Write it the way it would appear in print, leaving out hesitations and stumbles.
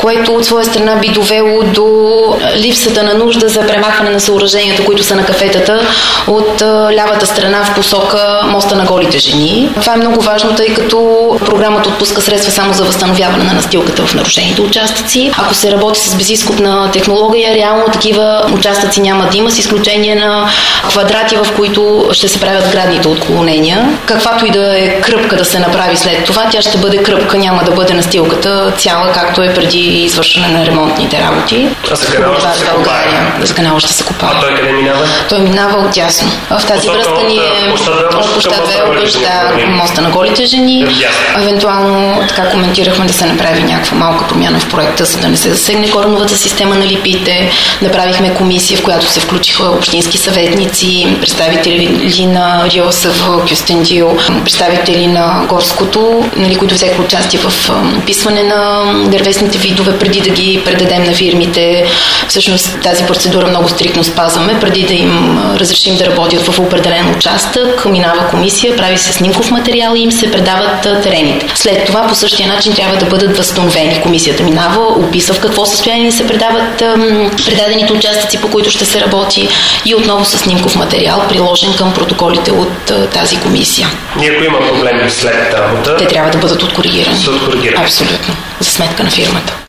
което от своя страна би довело до липсата на нужда за премахване на съоръженията, които са на кафетата от лявата страна в посока моста на голите жени. Това е много важно, тъй като програмата отпуска средства само за възстановяване на настилката в нарушените участъци. Ако се работи с безизкопна технология, реално такива участъци няма да има, с изключение на квадрати, в които ще се правят градните отклонения. Каквато и да е кръпка да се направи след това, тя ще бъде кръпка, няма да бъде настилката цяла, както е преди извършване на ремонтните работи. А за канала ще се копае? За канала ще се копае. А той къде минава? Той минава отдясно. В тази връзка ни е от площад Велбъш, моста на голите жени. Евентуално така коментирахме да се направи някаква малка промяна в проекта, за да не се засегне кореновата система на липите. Направихме комисия, в която се включиха общински съветници, представители на РИОСВ, Кюстендил, представители на горското, които взеха участие в описване на дървесните видове, преди да ги предадем на фирмите. Всъщност тази процедура много стриктно спазваме. Преди да им разрешим да работят в определен участък, минава комисия, прави се снимков материал и им се предават терените. След това по същия начин трябва да бъдат възстановени. Комисията минава, описва в какво състояние се предават предадените участъци, по които ще се работи, и отново с снимков материал, приложен към протоколите от тази комисия. И ако има проблеми след работа, те трябва да бъдат откоригирани. Абсолютно. За сметка на фирмата.